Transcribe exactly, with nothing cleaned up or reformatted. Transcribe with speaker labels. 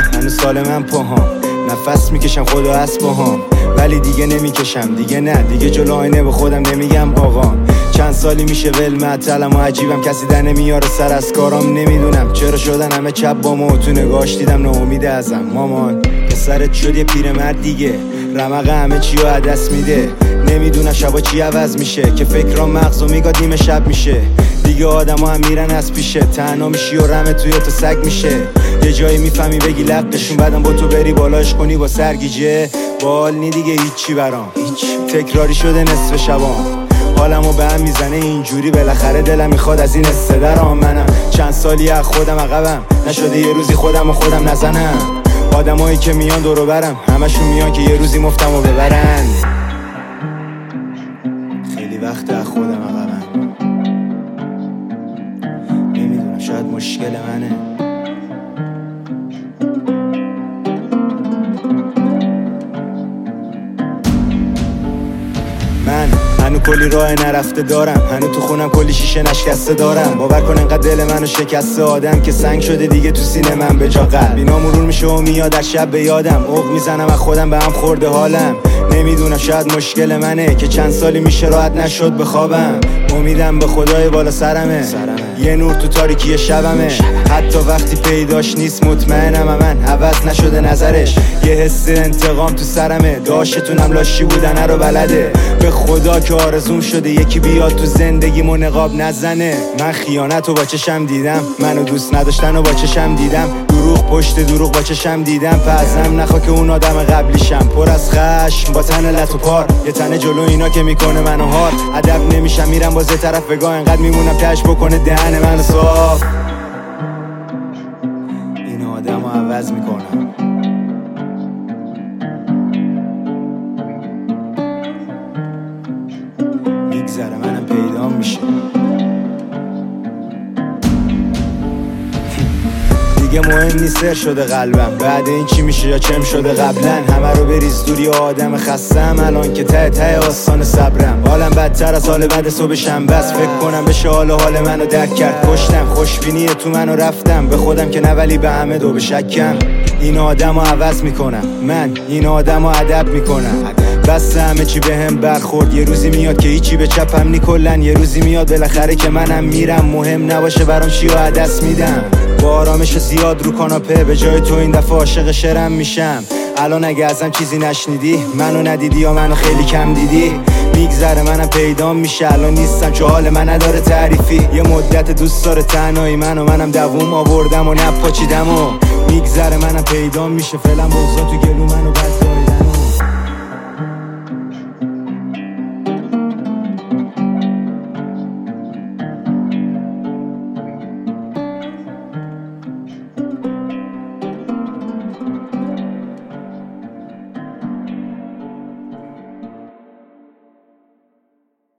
Speaker 1: هنوز سال من پاهام، نفس میکشم خدا هست باهام، ولی دیگه نمیکشم دیگه، نه دیگه جلو آینه به خودم نمیگم آقا. چند سالی میشه ول معطلم و عجیبم، کسی در نمیاره سر از کارام، نمیدونم چرا شدن همه چپ با ما، تو نگاش دیدم ناامید ازم. مامان پسرت شد یه پیرمرد دیگه، رمق همه چی رو عدس میده، نمیدونم شبا چی عوض میشه که فکرام مغزو میگاد نیمه شب میشه، دیگه آدم ها هم میرن از پیشه، تنها میشی و رمه توی تو سگ میشه، یه جایی میفهمی بگی لقشون، بعدم با تو بری بالاش کنی با سرگیجه، بال نی دیگه هیچی برام، هیچ تکراری شده نصف شبام، حالمو به هم میزنه اینجوری، بالاخره دلم میخواد از این استدرام. منم چند سالی از خودم عقبم، نشده یه روزی خودم و خودم نزنم، آدمایی که میان دورو برم همشون میان که یه روزی مفتمو ببرن، خیلی وقت از خودم عقبم، نمیدونم شاید مشکل منه. من هنو کلی راه نرفته دارم، هنو تو خونم کلی شیشه نشکسته دارم، باور کن انقدر دل منو شکسته آدم که سنگ شده دیگه تو سینه من به جا قلب، اینا مرور میشه و میاد در شب به یادم، عق میزنم از خودم به هم خورده حالم، نمیدونم شاید مشکل منه که چند سالی میشه راحت نشد بخوابم، امیدم به خدای بالا سرمه, سرمه. یه نور تو تاریکی شبمه، حتی وقتی پیداش نیست مطمئنم من عوض نشده نظرش، یه حس انتقام تو سرمه، داشتونم لاشی بودن رو بلده، به خدا که آرزوم شده یکی بیاد تو زندگیمو نقاب نزنه، من خیانت رو با چشم دیدم، منو دوست نداشتن رو با چشم دیدم، دروغ پشت دروغ با چشم دیدم، پزم نخوا که اون آدم قبلیشم، پر از خشم با تن لط و پار، یه تن جلو اینا که میکنه منو هار، ادب نمیشم میرم باز طرف بگاه، انقدر میمونم تش بکنه دهن منو صاف، این آدمو عوض میکنم. میگذره منم پیدام میشه، دیگه مهم نیست سر شده قلبم، بعد این چی میشه یا چم شده قبلا، همه رو بریز دوری آدم خستم، الان که ته ته آستان صبرم، حالم بدتر از حال بعد صبح شنبه است، فکر کنم بشه حال حال منو درک کرد، کشتم خوشبینی تو منو رفتم، به خودم که نه ولی به همه دو به شکم، این آدمو عوض میکنم، من این آدمو ادب میکنم، بس همه چی به هم برخورد، یه روزی میاد که هیچی به چپم نی کلن، یه روزی میاد بالاخره که منم میرم، مهم نباشه برام چی و عدس میدم، با آرامش زیاد رو کاناپه، به جای تو این دفعه عاشق شرم میشم، الان اگه ازم چیزی نشنیدی، منو ندیدی یا منو خیلی کم دیدی، میگذره منم پیدام میشه، الان نیستم چه حال من نداره تعریفی، یه مدت دوست داره تنهایی منو، منم دووم آوردم و نپاچیدم و میگذره منم پیدام میشه، فعلا بغضا تو گلو منو بس